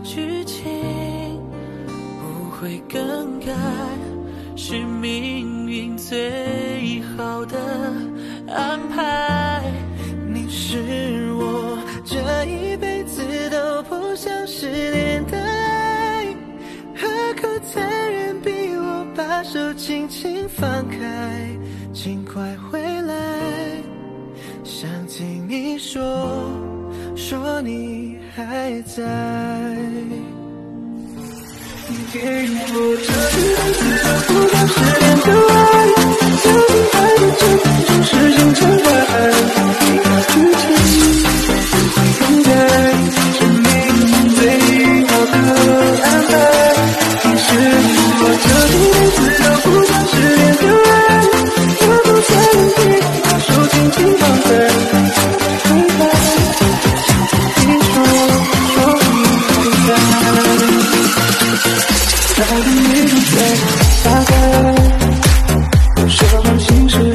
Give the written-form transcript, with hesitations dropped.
剧情不会更改，是命运最好的安排。你是我这一辈子都不想失联的爱，何苦残忍逼我把手轻轻放开？请快回来，想听你说你还在。你给我这一辈子都不想失联的爱，相信爱的真谛就是星辰大海，你的剧情不会更改，是命运最好的安排。你是我这一辈子都不想失联的爱，何苦残忍逼我把手轻轻放开？回来，你说你还在。爱的迷雾在大概，手中心事